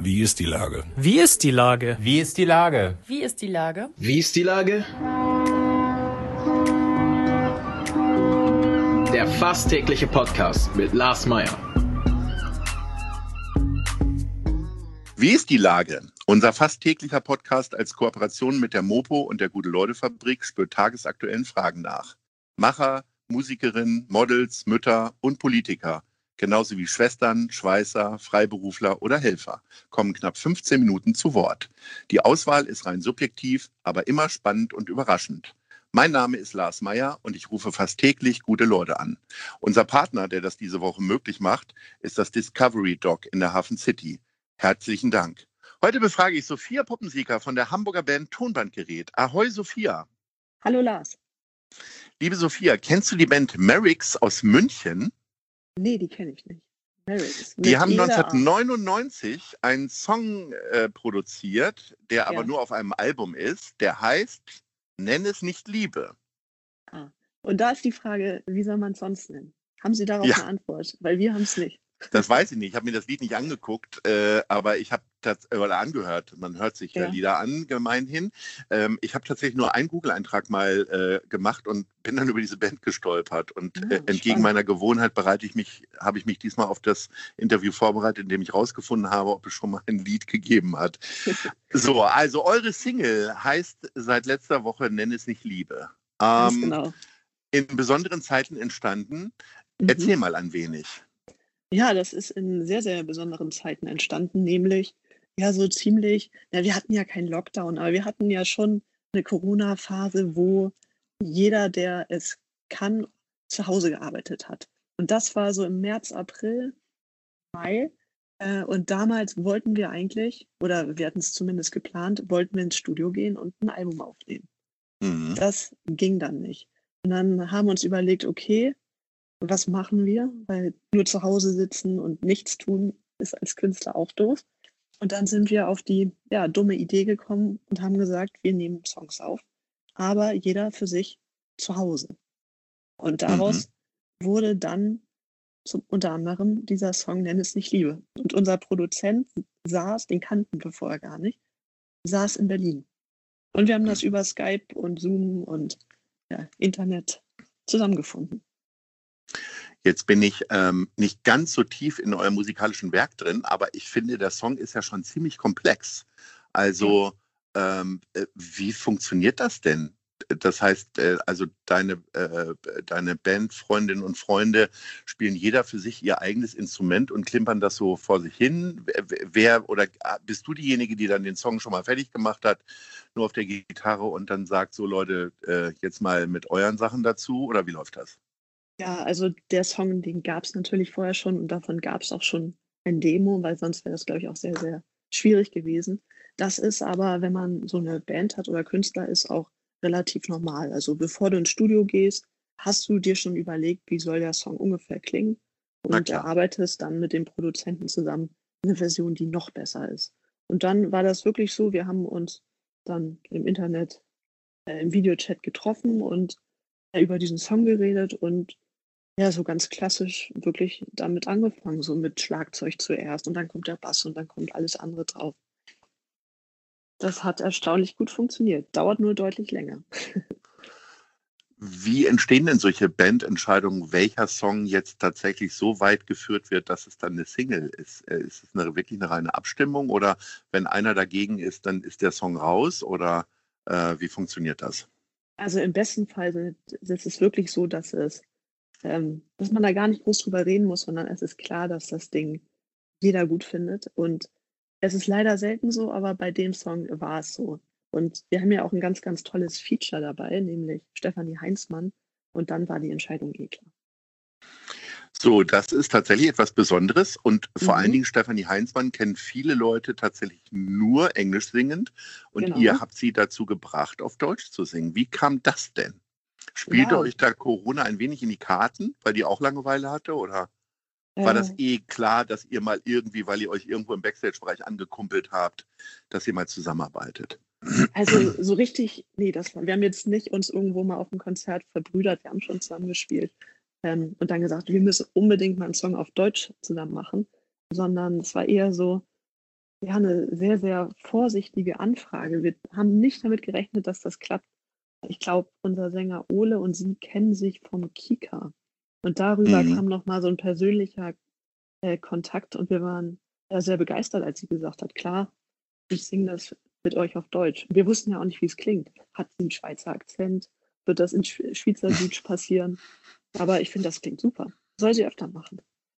Wie ist die Lage? Wie ist die Lage? Wie ist die Lage? Wie ist die Lage? Wie ist die Lage? Der fast tägliche Podcast mit Lars Meyer. Wie ist die Lage? Unser fast täglicher Podcast als Kooperation mit der Mopo und der Gute-Leute-Fabrik spürt tagesaktuellen Fragen nach. Macher, Musikerinnen, Models, Mütter und Politiker, genauso wie Schwestern, Schweißer, Freiberufler oder Helfer, kommen knapp 15 Minuten zu Wort. Die Auswahl ist rein subjektiv, aber immer spannend und überraschend. Mein Name ist Lars Meyer und ich rufe fast täglich gute Leute an. Unser Partner, der das diese Woche möglich macht, ist das Discovery Dog in der Hafen City. Herzlichen Dank. Heute befrage ich Sophia Puppensieger von der Hamburger Band Tonbandgerät. Ahoi Sophia. Hallo Lars. Liebe Sophia, kennst du die Band Merricks aus München? Nee, die kenne ich nicht. Merricks. Die haben 1999 einen Song produziert, der aber nur auf einem Album ist. Der heißt Nenn es nicht Liebe. Ah. Und da ist die Frage, wie soll man es sonst nennen? Haben Sie darauf eine Antwort? Weil wir haben es nicht. Das weiß ich nicht. Ich habe mir das Lied nicht angeguckt, aber ich habe das angehört. Man hört sich Lieder an, gemeinhin. Ich habe tatsächlich nur einen Google-Eintrag mal gemacht und bin dann über diese Band gestolpert. Und entgegen meiner Gewohnheit habe ich mich diesmal auf das Interview vorbereitet, in dem ich rausgefunden habe, ob es schon mal ein Lied gegeben hat. So, also eure Single heißt seit letzter Woche Nenn es nicht Liebe. Ganz genau. In besonderen Zeiten entstanden. Erzähl mal ein wenig. Ja, das ist in sehr, sehr besonderen Zeiten entstanden, nämlich so ziemlich, wir hatten ja keinen Lockdown, aber wir hatten ja schon eine Corona-Phase, wo jeder, der es kann, zu Hause gearbeitet hat. Und das war so im März, April, Mai. Und damals wollten wir eigentlich, oder wir hatten es zumindest geplant, wollten wir ins Studio gehen und ein Album aufnehmen. Mhm. Das ging dann nicht. Und dann haben wir uns überlegt, okay, was machen wir? Weil nur zu Hause sitzen und nichts tun ist als Künstler auch doof. Und dann sind wir auf die dumme Idee gekommen und haben gesagt, wir nehmen Songs auf, aber jeder für sich zu Hause. Und daraus wurde dann unter anderem dieser Song Nenn es nicht Liebe. Und unser Produzent den kannten wir vorher gar nicht, saß in Berlin. Und wir haben das über Skype und Zoom und Internet zusammengefunden. Jetzt bin ich nicht ganz so tief in eurem musikalischen Werk drin, aber ich finde, der Song ist ja schon ziemlich komplex. Also, wie funktioniert das denn? Das heißt, also deine Bandfreundinnen und Freunde spielen jeder für sich ihr eigenes Instrument und klimpern das so vor sich hin. Oder bist du diejenige, die dann den Song schon mal fertig gemacht hat, nur auf der Gitarre und dann sagt so, Leute, jetzt mal mit euren Sachen dazu? Oder wie läuft das? Ja, also der Song, den gab es natürlich vorher schon und davon gab es auch schon ein Demo, weil sonst wäre das, glaube ich, auch sehr, sehr schwierig gewesen. Das ist aber, wenn man so eine Band hat oder Künstler ist, auch relativ normal. Also bevor du ins Studio gehst, hast du dir schon überlegt, wie soll der Song ungefähr klingen und erarbeitest dann mit dem Produzenten zusammen eine Version, die noch besser ist. Und dann war das wirklich so, wir haben uns dann im Internet, im Videochat getroffen und über diesen Song geredet und so ganz klassisch wirklich damit angefangen, so mit Schlagzeug zuerst und dann kommt der Bass und dann kommt alles andere drauf. Das hat erstaunlich gut funktioniert, dauert nur deutlich länger. Wie entstehen denn solche Bandentscheidungen, welcher Song jetzt tatsächlich so weit geführt wird, dass es dann eine Single ist? Ist es wirklich eine reine Abstimmung oder wenn einer dagegen ist, dann ist der Song raus oder wie funktioniert das? Also im besten Fall ist es wirklich so, dass man da gar nicht groß drüber reden muss, sondern es ist klar, dass das Ding jeder gut findet. Und es ist leider selten so, aber bei dem Song war es so. Und wir haben ja auch ein ganz, ganz tolles Feature dabei, nämlich Stefanie Heinzmann. Und dann war die Entscheidung klar. So, das ist tatsächlich etwas Besonderes. Und vor allen Dingen Stefanie Heinzmann kennen viele Leute tatsächlich nur englisch singend. Und ihr habt sie dazu gebracht, auf Deutsch zu singen. Wie kam das denn? Spielte euch da Corona ein wenig in die Karten, weil die auch Langeweile hatte? Oder war das klar, dass ihr mal irgendwie, weil ihr euch irgendwo im Backstage-Bereich angekumpelt habt, dass ihr mal zusammenarbeitet? Also so richtig, wir haben jetzt nicht uns irgendwo mal auf dem Konzert verbrüdert, wir haben schon zusammen gespielt und dann gesagt, wir müssen unbedingt mal einen Song auf Deutsch zusammen machen, sondern es war eher so, ja, eine sehr, sehr vorsichtige Anfrage. Wir haben nicht damit gerechnet, dass das klappt. Ich glaube, unser Sänger Ole und sie kennen sich vom Kika. Und darüber Mhm. kam noch mal so ein persönlicher Kontakt und wir waren sehr begeistert, als sie gesagt hat, klar, ich singe das mit euch auf Deutsch. Wir wussten ja auch nicht, wie es klingt. Hat sie einen Schweizer Akzent? Wird das in Schweizerdeutsch passieren? Aber ich finde, das klingt super. Soll sie öfter machen.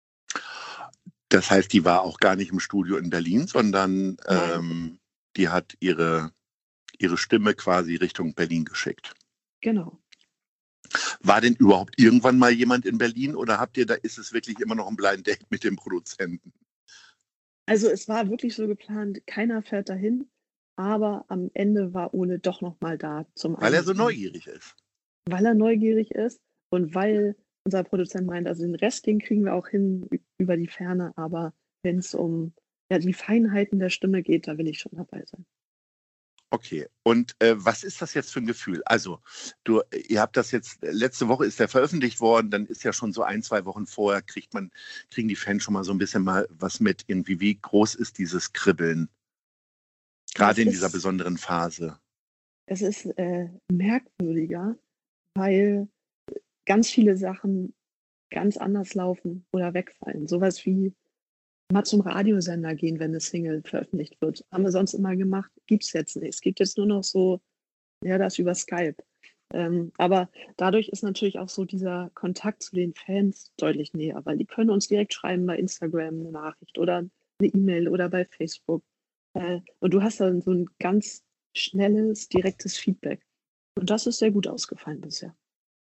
Das heißt, die war auch gar nicht im Studio in Berlin, sondern Nein, die hat ihre Stimme quasi Richtung Berlin geschickt. genau. War denn überhaupt irgendwann mal jemand in Berlin oder ist es wirklich immer noch ein Blind Date mit dem Produzenten? Also es war wirklich so geplant, keiner fährt dahin, aber am Ende war Ole doch noch mal da zum Weil er so Einsingen, neugierig ist. weil er neugierig ist und weil unser Produzent meint, also den Rest, den kriegen wir auch hin über die Ferne, aber wenn es um ja, die Feinheiten der Stimme geht, da will ich schon dabei sein. Okay, und was ist das jetzt für ein Gefühl? Also, ihr habt das jetzt, letzte Woche ist der veröffentlicht worden, dann ist ja schon so 1, 2 Wochen vorher, kriegen die Fans schon mal so ein bisschen mal was mit, irgendwie, wie groß ist dieses Kribbeln, Ja, gerade in dieser besonderen Phase? es ist merkwürdiger, weil ganz viele Sachen ganz anders laufen oder wegfallen. Sowas wie mal zum Radiosender gehen, wenn 'ne Single veröffentlicht wird. Haben wir sonst immer gemacht, gibt's jetzt nicht. Es gibt jetzt nur noch so, ja, das über Skype. Aber dadurch ist natürlich auch so dieser Kontakt zu den Fans deutlich näher, weil die können uns direkt schreiben bei Instagram 'ne Nachricht oder 'ne E-Mail oder bei Facebook. Und du hast dann so 'n ganz schnelles, direktes Feedback. Und das ist sehr gut ausgefallen bisher.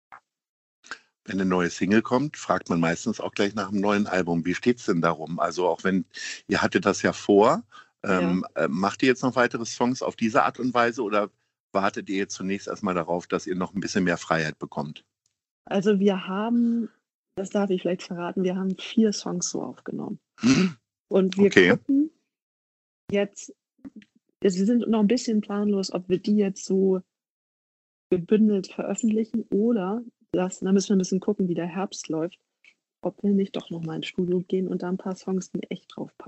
Wenn eine neue Single kommt, fragt man meistens auch gleich nach einem neuen Album. Wie steht's denn darum? Also auch wenn ihr hattet das ja vor, Ja. macht ihr jetzt noch weitere Songs auf diese Art und Weise oder wartet ihr jetzt zunächst erstmal darauf, dass ihr noch ein bisschen mehr Freiheit bekommt? Also, wir haben, das darf ich vielleicht verraten, wir haben 4 Songs so aufgenommen. Und wir Okay. gucken jetzt, wir sind noch ein bisschen planlos, ob wir die jetzt so gebündelt veröffentlichen oder da müssen wir ein bisschen gucken, wie der Herbst läuft, ob wir nicht doch noch mal ins Studio gehen und da ein paar Songs in echt draufpacken.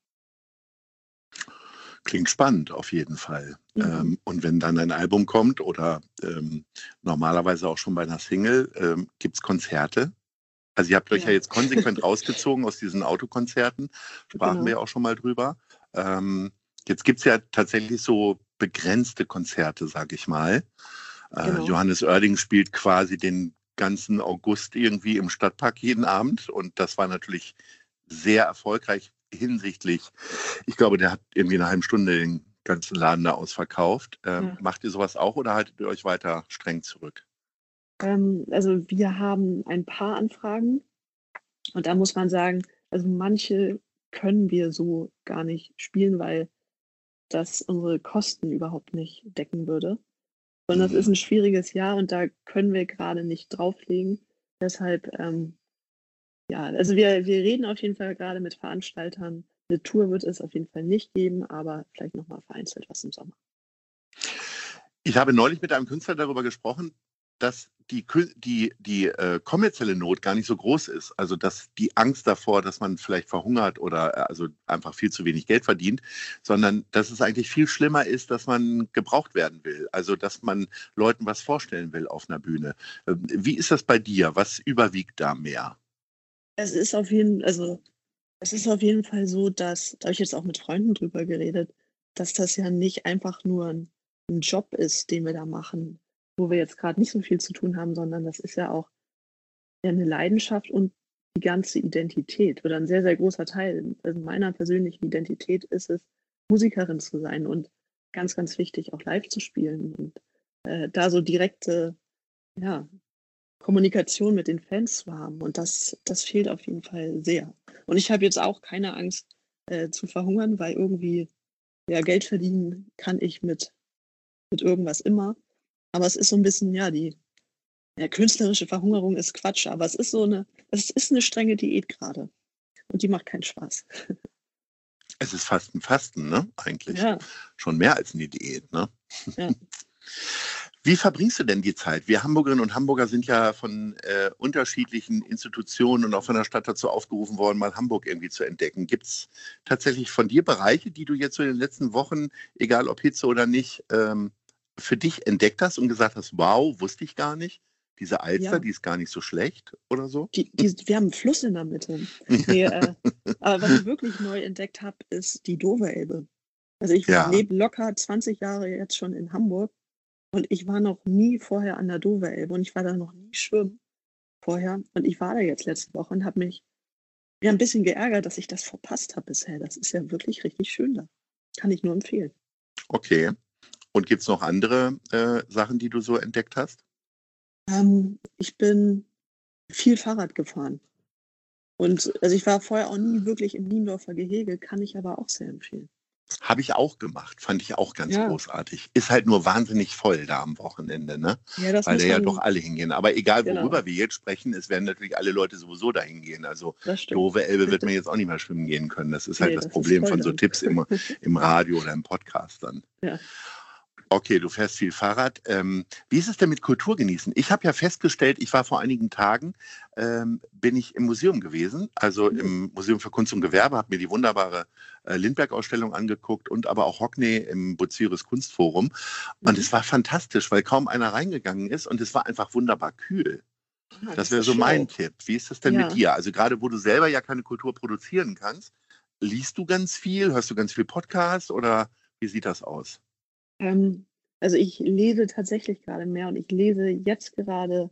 Klingt spannend auf jeden Fall. Mhm, Und wenn dann ein Album kommt oder normalerweise auch schon bei einer Single, gibt es Konzerte? Also ihr habt euch ja ja, jetzt konsequent rausgezogen aus diesen Autokonzerten, sprachen wir genau, ja auch schon mal drüber. Ähm, Jetzt gibt es ja tatsächlich so begrenzte Konzerte, sag ich mal. genau. Johannes Oerding spielt quasi den ganzen August irgendwie im Stadtpark jeden Abend und das war natürlich sehr erfolgreich hinsichtlich, ich glaube, der hat irgendwie in einer halben Stunde den ganzen Laden da ausverkauft. Ja. Macht ihr sowas auch oder haltet ihr euch weiter streng zurück? Also, wir haben ein paar Anfragen und da muss man sagen, also, manche können wir so gar nicht spielen, weil das unsere Kosten überhaupt nicht decken würde. Und das ist Mhm. ein schwieriges Jahr und da können wir gerade nicht drauflegen. Deshalb, ja, also wir reden auf jeden Fall gerade mit Veranstaltern. 'Ne Tour wird es auf jeden Fall nicht geben, aber vielleicht noch mal vereinzelt was im Sommer. Ich habe neulich mit einem Künstler darüber gesprochen, dass die kommerzielle Not gar nicht so groß ist. Also dass die Angst davor, dass man vielleicht verhungert oder also einfach viel zu wenig Geld verdient, sondern dass es eigentlich viel schlimmer ist, dass man gebraucht werden will. Also dass man Leuten was vorstellen will auf einer Bühne. Wie ist das bei dir? Was überwiegt da mehr? Es ist auf jeden also, es ist auf jeden Fall so, dass da habe ich jetzt auch mit Freunden drüber geredet, dass das ja nicht einfach nur 'n Job ist, den wir da machen, wo wir jetzt grad nicht so viel zu tun haben, sondern das ist ja auch, ja, 'ne Leidenschaft und die ganze Identität oder 'n sehr, sehr großer Teil, also, meiner persönlichen Identität ist es, Musikerin zu sein und ganz, ganz wichtig, auch live zu spielen und, da so direkte, ja, Kommunikation mit den Fans zu haben und das fehlt auf jeden Fall sehr. Und ich habe jetzt auch keine Angst, zu verhungern, weil irgendwie, ja, Geld verdienen kann ich mit irgendwas immer. Aber es ist so 'n bisschen, ja, die, ja, künstlerische Verhungerung ist Quatsch, aber es ist 'ne strenge Diät grade und die macht keinen Spaß. Es ist fast ein Fasten, ne? Eigentlich. Ja, Schon mehr als eine Diät, ne? ja. Wie verbringst du denn die Zeit? Wir Hamburgerinnen und Hamburger sind ja von unterschiedlichen Institutionen und auch von der Stadt dazu aufgerufen worden, mal Hamburg irgendwie zu entdecken. Gibt es tatsächlich von dir Bereiche, die du jetzt so in den letzten Wochen, egal ob Hitze oder nicht, für dich entdeckt hast und gesagt hast, wow, wusste ich gar nicht. Diese Alster, Ja, die ist gar nicht so schlecht oder so? wir haben einen Fluss in der Mitte. Nee, aber was ich wirklich neu entdeckt habe, ist die Dover-Elbe. Also ich Ja, lebe locker 20 Jahre jetzt schon in Hamburg und ich war noch nie vorher an der Dover-Elbe und ich war da noch nie schwimmen vorher. Und ich war da jetzt letzte Woche und habe mich ja ein bisschen geärgert, dass ich das verpasst habe bisher. Das ist ja wirklich richtig schön da. Kann ich nur empfehlen. okay. Und gibt es noch andere Sachen, die du so entdeckt hast? Ich bin viel Fahrrad gefahren. Und also ich war vorher auch nie wirklich im Niendorfer Gehege, kann ich aber auch sehr empfehlen. Habe ich auch gemacht, fand ich auch ganz Ja, großartig. Ist halt nur wahnsinnig voll da am Wochenende, ne? ja, das Weil da muss ja doch man, alle hingehen. Aber egal, genau, worüber wir jetzt sprechen, es werden natürlich alle Leute sowieso dahin gehen. Also das stimmt. Dove Elbe wird man jetzt auch nicht mehr schwimmen gehen können. Das ist halt Nee, das das ist Problem voll von so dann. Tipps im Radio oder im Podcast dann. Ja. Okay, du fährst viel Fahrrad. Wie ist es denn mit Kultur genießen? Ich habe ja festgestellt, ich war vor einigen Tagen, bin ich im Museum gewesen, also im Museum für Kunst und Gewerbe, habe mir die wunderbare Lindbergh-Ausstellung angeguckt und aber auch Hockney im Buziris Kunstforum. Und Mhm. es war fantastisch, weil kaum einer reingegangen ist und es war einfach wunderbar kühl. Ah, Das das wäre ist so mein schlau. Tipp. Wie ist es denn mit Ja. dir? Also gerade wo du selber ja keine Kultur produzieren kannst, liest du ganz viel, hörst du ganz viel Podcast oder wie sieht das aus? Ähm, also ich lese tatsächlich gerade mehr und ich lese jetzt gerade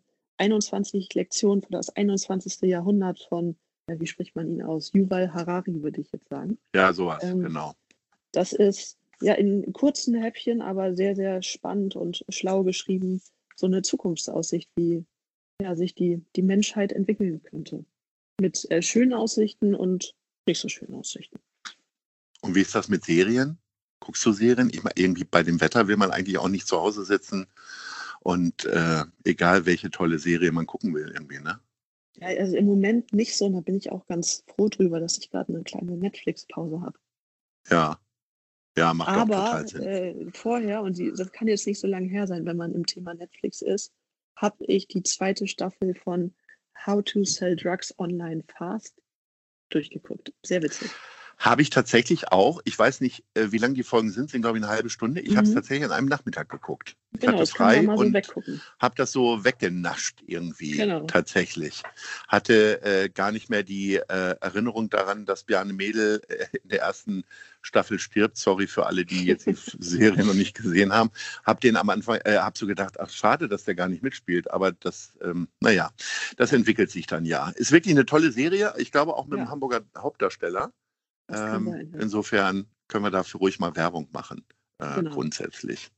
21 Lektionen für das 21. Jahrhundert von, ja, wie spricht man ihn aus? Yuval Harari, würde ich jetzt sagen. Ja, sowas, Ähm, genau. Das ist ja in kurzen Häppchen, aber sehr, sehr spannend und schlau geschrieben, so eine Zukunftsaussicht, wie ja, sich die Menschheit entwickeln könnte. Mit schönen Aussichten und nicht so schönen Aussichten. Und wie ist das mit Serien? Guckst du Serien? Ich meine, irgendwie bei dem Wetter will man eigentlich auch nicht zu Hause sitzen und egal welche tolle Serie man gucken will irgendwie, ne? Ja, also im Moment nicht so, und da bin ich auch ganz froh drüber, dass ich gerade eine kleine Netflix-Pause habe. Ja, ja, macht auch total Aber Sinn. vorher, und das kann jetzt nicht so lange her sein, wenn man im Thema Netflix ist, habe ich die zweite Staffel von How to Sell Drugs Online Fast durchgeguckt. Sehr witzig. Habe ich tatsächlich auch. Ich weiß nicht, wie lang die Folgen sind glaube ich eine halbe Stunde. Ich habe es Mhm. tatsächlich an einem Nachmittag geguckt. Ich Genau, hatte das kann man frei mal so und weggucken. habe das so weggenascht irgendwie, Genau. tatsächlich. Hatte gar nicht mehr die Erinnerung daran, dass Bjarne Mädel in der ersten Staffel stirbt. Sorry für alle, die jetzt die Serie noch nicht gesehen haben. Hab den am Anfang, hab so gedacht, ach schade, dass der gar nicht mitspielt. Aber das, naja, das entwickelt sich dann ja. Ist wirklich eine tolle Serie. Ich glaube auch mit dem Ja, Hamburger Hauptdarsteller. das kann sein. Ja. Insofern können wir dafür ruhig mal Werbung machen, Genau. grundsätzlich.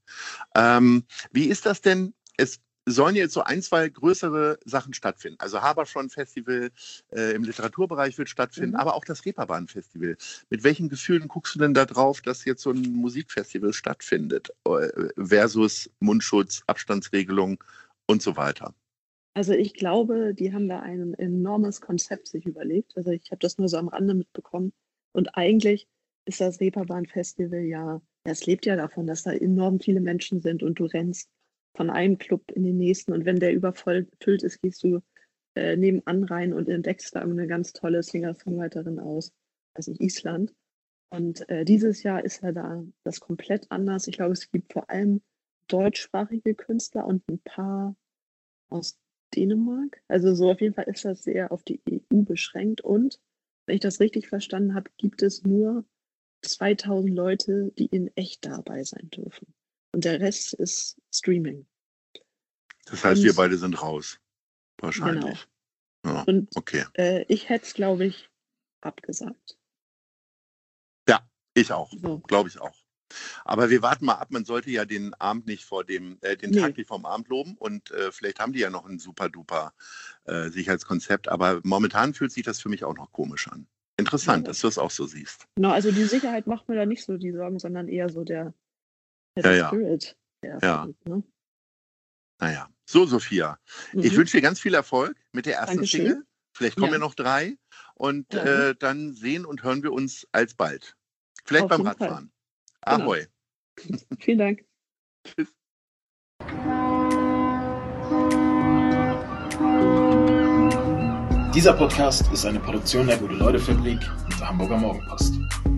Wie ist das denn? Es sollen jetzt so ein, zwei größere Sachen stattfinden. Also Haberschon Festival im Literaturbereich wird stattfinden, Mhm. aber auch das Reeperbahn Festival. Mit welchen Gefühlen guckst du denn da drauf, dass jetzt so ein Musikfestival stattfindet versus Mundschutz, Abstandsregelung und so weiter? Also ich glaube, die haben da ein enormes Konzept sich überlegt. Also ich habe das nur so am Rande mitbekommen. Und eigentlich ist das Reeperbahn-Festival ja, es lebt ja davon, dass da enorm viele Menschen sind und du rennst von einem Club in den nächsten und wenn der überfüllt ist, gehst du nebenan rein und entdeckst da eine ganz tolle Singer-Songwriterin aus, also Island. Und dieses Jahr ist ja da das komplett anders. Ich glaube, es gibt vor allem deutschsprachige Künstler und ein paar aus Dänemark. Also so auf jeden Fall ist das sehr auf die EU beschränkt. Und wenn ich das richtig verstanden habe, gibt es nur 2000 Leute, die in echt dabei sein dürfen. Und der Rest ist Streaming. Das heißt, wir Und beide sind raus, genau. wahrscheinlich. Ja, Und okay. ich hätte es, glaube ich, abgesagt. Ja, ich auch. So. Glaube ich auch. Aber wir warten mal ab, man sollte ja den Abend nicht vor den Tag Nee, nicht vorm Abend loben und vielleicht haben die ja noch ein super duper Sicherheitskonzept, aber momentan fühlt sich das für mich auch noch komisch an. Interessant, ja. dass du es auch so siehst. Genau, also die Sicherheit macht mir da nicht so die Sorgen, sondern eher so der Ja. Spirit, der Ja, fehlt, ne? naja. So, Sophia, ich Mhm. wünsche dir ganz viel Erfolg mit der ersten Dankeschön. Single. Vielleicht kommen ja Ja, noch 3 und ja, dann sehen und hören wir uns alsbald. Vielleicht auf beim jeden Fall. Radfahren. Genau. Ahoi. Vielen Dank. Tschüss. Dieser Podcast ist eine Produktion der Gute-Leute-Fabrik und der Hamburger Morgenpost.